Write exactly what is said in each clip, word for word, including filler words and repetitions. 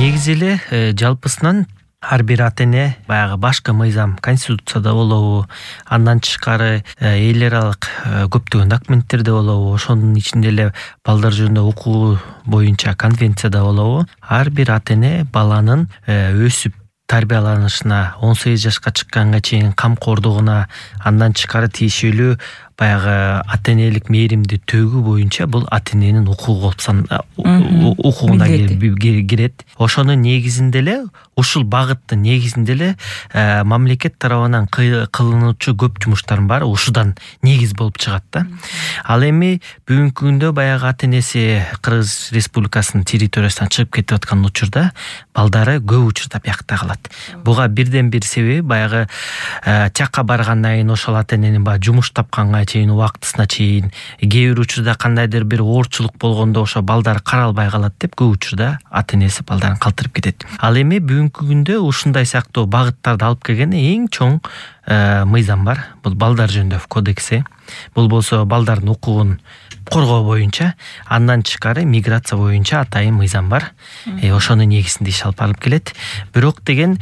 негизи эле жалпысынан ар бир ата эне баягы башкы мыйзам конституцияда болобу, андан тышкары эл аралык көптөгөн документтерде болобу, ошонун ичинде эле балдар жөнүндө укугу боюнча конвенцияда болобу, ар бир ата эне баланын өсүп тарбияланышына, он сегиз жашка чыкканга чейин камкордугуна, андан тышкары тиешелүү баягы ата энелик мээримди төгүү боюнча бул ата эненин укугу болуп укугуна кирет. Ошонун негизинде эле ушул багыттын негизинде эле мамлекет тарабынан кылынуучу көп жумуштардын баары ушудан негиз болуп чыгат да. Ал эми бүгүнкү күндө баягы ата энеси Кыргыз Республикасынын территориясынан чыгып кетип аткан учурда балдары көп учурда биякта калат. Буга бирден бир себеби баягы чакка баргандан кийин ошол ата эненин баягы жумуш тапканга чейин, убактысына чейин, кээ бир учурда кандайдыр бир оорчулук болгондо ошо балдар каралбай калат деп көп учурда ата энеси балдарын калтырып кетет. Ал эми бүгүнкү күндө ушундай сыяктуу багыттарды алып келген эң чоң мыйзам бар. Бул балдар жөнүндө кодекси. Бул болсо балдардын укугун коргоо боюнча, андан тышкары миграция боюнча атайын мыйзам бар. Ошонун негизинде иш алып барылып келет. Бирок деген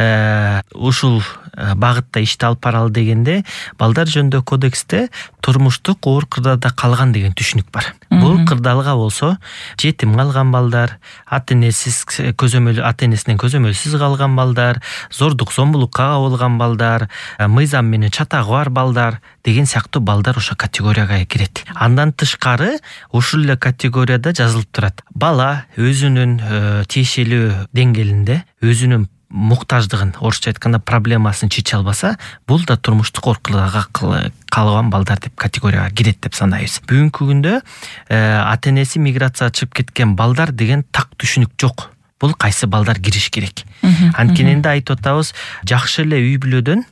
ушул багытта ишти алып баралы дегенде балдар жөнүндө кодексте турмуштук оор кырдаалда калган деген түшүнүк бар. Бул кырдаалга болсо жетим калган балдар, ата энесиз көзөмөл ата энесинен көзөмөлсүз калган балдар, зордук зомбулукка кабылган балдар, мыйзам менен чатагы бар балдар деген сыяктуу балдар ошо категорияга кирет. Андан тышкары ушул эле категорияда жазылып турат: бала өзүнүн тиешелүү деңгээлинде өзүнүн муктаждыгын, орусча айтканда проблемасын чече албаса, бул да турмуштук оор кырдаалга калган балдар деп категорияга кирет деп санайбыз. Бүгүнкү күндө ата энеси миграцияга чыгып кеткен балдар деген так түшүнүк жок. Бул кайсы балдар кириш керек? Анткенинде айтып атабыз, жакшы эле үй бүлөдөн,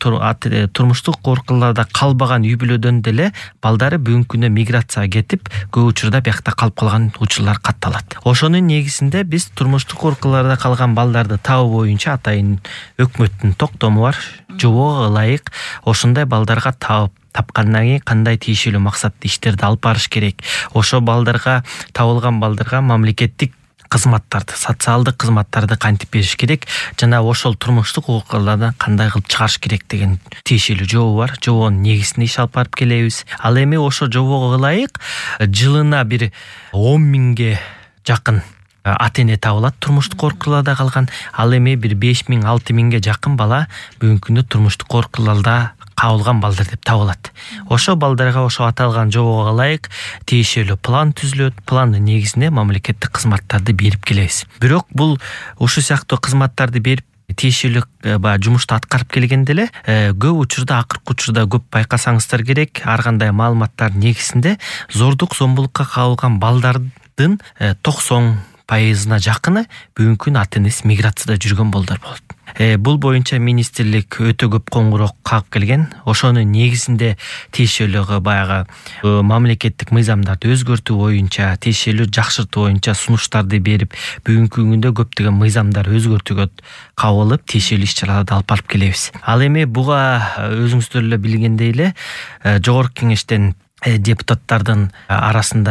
турмуштук оор кырдаалда калбаган үй бүлөдөн деле балдары бүгүнкү күндө миграцияга кетип, көп учурда биякта калып калган учурлар катталат. Ошонун негизинде биз турмуштук оор кырдаалда калган балдарды табуу боюнча атайын өкмөттүн токтому бар. Жобого ылайык ошондой балдарга таап тапкандан кийин кандай тиешелүү максаттуу иштерди алып барыш керек? Ошо балдарга, табылган балдарга мамлекеттик кызматтарды, социалдык кызматтарды кантип бериш керек, жана ошол турмуштук оор кырдаалдан кандай кылып чыгарыш керек деген тиешелүү жобо бар. Жобонун негизинде иш алып барып келебиз. Ал эми ошо жобого ылайык жылына бир он миңге жакын ата эне табылат турмуштук оор кырдаалда калган. Ал эми бир беш миң алты миңге жакын бала бүгүнкү күндө турмуштук оор кырдаалда кабылган балдар деп табылат. Ошо балдарга ошо аталган жобого ылайык тиешелүү план түзүлөт. Пландын негизинде мамлекеттик кызматтарды берип келебиз. Бирок бул ушул сыяктуу кызматтарды берип тиешелүү баягы жумушту аткарып келгенде эле көп учурда, акыркы учурда көп байкасаңыздар керек, ар кандай маалыматтардын негизинде зордук зомбулукка кабылган балдардын токсон пайызына жакыны бүгүнкү күндө ата энеси миграцияда жүргөн балдар болот. Бул боюнча министрлик өтө көп коңгуроо кагып келген. Ошонун негизинде тиешелүү баягы мамлекеттик мыйзамдарды өзгөртүү боюнча, тиешелүү жакшыртуу боюнча сунуштарды берип, бүгүнкү күндө көптөгөн мыйзамдар өзгөртүүгө кабылып, тиешелүү иш-чараларды алып барып келебиз. Ал эми буга өзүңүздөр эле билгендей эле жогорку кеңештен депутаттардын арасында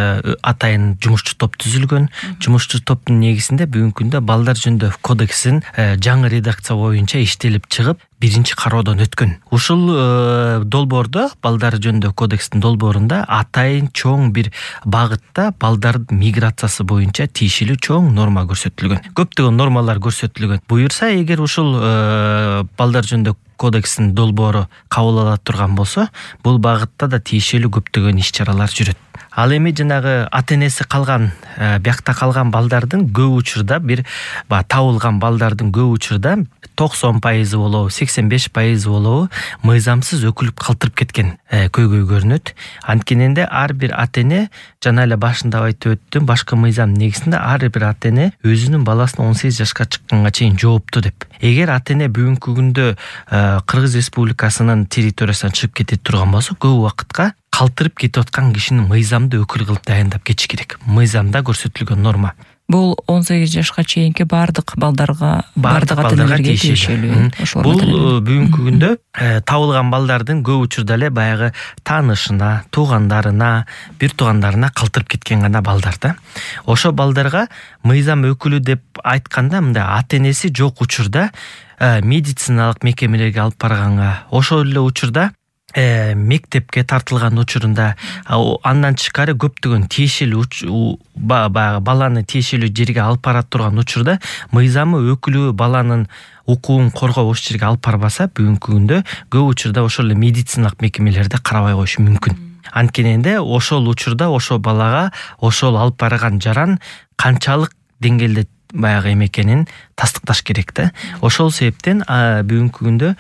атайын жумушчу топ түзүлгөн. Жумушчу топтун негизинде бүгүнкү күндө балдар жөнүндө кодексин жаңы редакция боюнча иштелип чыгып, биринчи кароодон өткөн. Ушул долбоордо, балдар жөнүндө кодекстин долбоорунда атайын чоң бир багытта балдардын миграциясы боюнча тиешелүү чоң норма көрсөтүлгөн. Көптөгөн нормалар көрсөтүлгөн. Буюрса, эгер ушул балдар жөнүндө кодекстин долбоору кабыл ала турган болсо, бул багытта да тиешелүү көптөгөн иш-чаралар жүрөт. Ал эми жанагы ата энеси калган, биякта калган балдардын көп учурда бир табылган балдардын көп учурда токсон пайызы болобу, сексен беш пайызы болобу мыйзамсыз өкүлүп калтырып кеткен көйгөй көрүнөт. Анткенинде ар бир ата эне, жана эле башында айтып өттүм, башкы мыйзам негизинде ар бир ата эне өзүнүн баласын он сегиз жашка чыкканга чейин жоопту деп. Эгер ата эне бүгүнкү күндө Кыргыз Республикасынын территориясынан чыгып кетип турган болсо, көп убакытка калтырып кетип аткан кишини мыйзамды өкүл кылып дайындап кетиш керек. Мыйзамда көрсөтүлгөн норма. Бул он сегиз жашка чейинки бардык балдарга, бардык балдарга тиешелүү. Бул бүгүнкү күндө табылган балдардын көп учурда эле баягы таанышына, туугандарына, бир туугандарына калтырып кеткен гана балдар да. Ошо балдарга мыйзам өкүлү деп айтканда мындай ата энеси жок учурда медициналык мекемелерге алып барганга, ошол эле учурда мектепке тартылган учурунда андан тышкары көптөгөн тиешелүү баланы тиешелүү жерге алып бара турган учурда мыйзамы өкүлү баланын укугун коргоо ошол жерге алып барбаса, бүгүнкү күндө көп учурда ошол эле медициналык мекемелерде карабай коюшу мүмкүн. Анткенде ошол учурда ошол балага ошол алып барган жаран канчалык деңгээлде баягы эмекенин тастыкташ керек да. Ошол себептен бүгүнкү күндө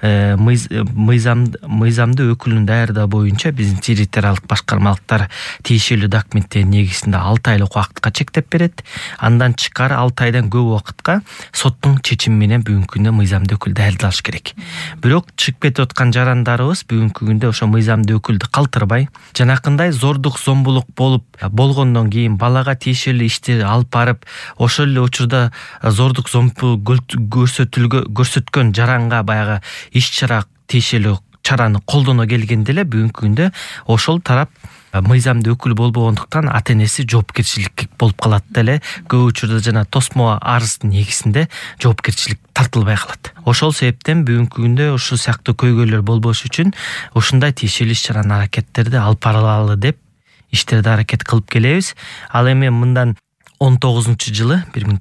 мыйзам мыйзамды өкүлүнүн даярдоо боюнча биздин территориалдык башкармалыктар тиешелүү документтердин негизинде алты айлык убакытка чектеп берет. Андан тышкары алты айдан көп убакытка соттун чечими менен бүгүнкү күндө мыйзамды өкүл даярдалыш керек. Бирок чыгып кетип аткан жарандарыбыз бүгүнкү күндө ошо мыйзамды өкүлдү калтырбай, жанакындай зордук зомбулук болуп болгондон кийин балага тиешелүү ишти алып барып, ошол эле учурда зордук зомбу көрсөткөн жаранга баягы иш чара тиешелүү чараны колдоно келгенде эле бүгүнкү күндө ошол тарап мыйзамды өкүл болбогондуктан ата энеси жоопкерчиликке болуп калат деле. Көп учурда жана тосмо арыздын негизинде жоопкерчилик тартылбай калат. Ошол себептен бүгүнкү күндө ушул сыяктуу көйгөйлөр болбош үчүн ушундай тиешелүү иш чараны аракеттерди алып баралы деп иштерди аракет кылып келебиз. Ал эми мындан он тогузунчу жылы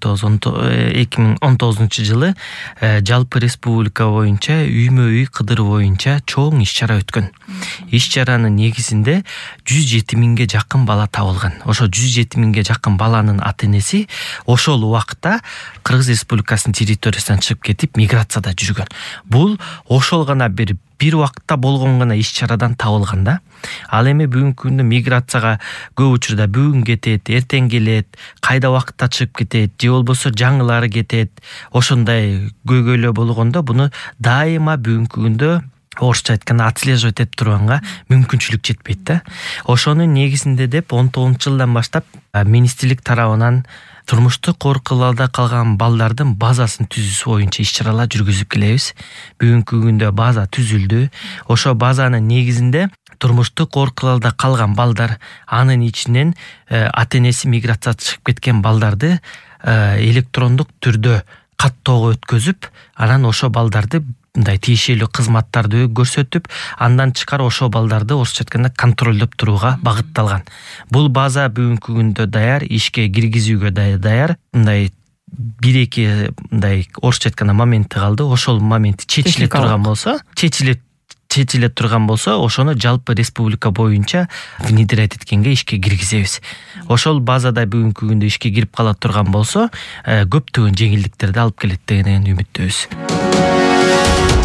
эки миң он тогузунчу жылы жалпы республика боюнча үймө үй кыдыруу боюнча чоң иш чара өткөн. Иш чаранын негизинде жүз жети миңге жакын бала табылган. Ошо жүз жети миңге жакын баланын ата энеси ошол убакта Кыргыз Республикасынын территориясынан чыгып кетип миграцияда жүргөн. Бул ошол гана бир бир убакытта болгон гана иш чарадан табылган да. Ал эми бүгүнкү күндө миграцияга көп учурда бүгүн кетет, эртең келет, кайда убакытта чыгып кетет, же болбосо жаңылары кетет. Ошондой көйгөйлөр болгондо буну дайыма бүгүнкү күндө орусча айтканда отслеживать этип турганга мүмкүнчүлүк жетпейт да. Ошонун негизинде деп он тогузунчу жылдан баштап министрлик тарабынан турмуштук коркууларда калган балдардын базасын түзүүсү боюнча иш чаралар жүргүзүп келебиз. Бүгүнкү күндө база түзүлдү. Ошо базанын негизинде турмуштук коркууларда калган балдар, анын ичинен ата энеси миграцияга чыгып кеткен балдарды электрондук түрдө каттоого өткөзүп, анан ошо балдарды мындай тиешелүү кызматтарды көрсөтүп, андан тышкары ошо балдарды орусча айтканда контролдоп турууга багытталган. Бул база бүгүнкү күндө даяр, ишке киргизүүгө даяр. Мындай бир эки мындай орусча айтканда моменти калды. Ошол моменти чечиле турган болсо, чечиле чечиле турган болсо, ошону жалпы республика боюнча внедрять эткенге ишке киргизебиз. Ошол базада бүгүнкү күндө ишке кирип кала турган болсо, көптөгөн жеңилдиктерди алып келет деген үмүттөбүз.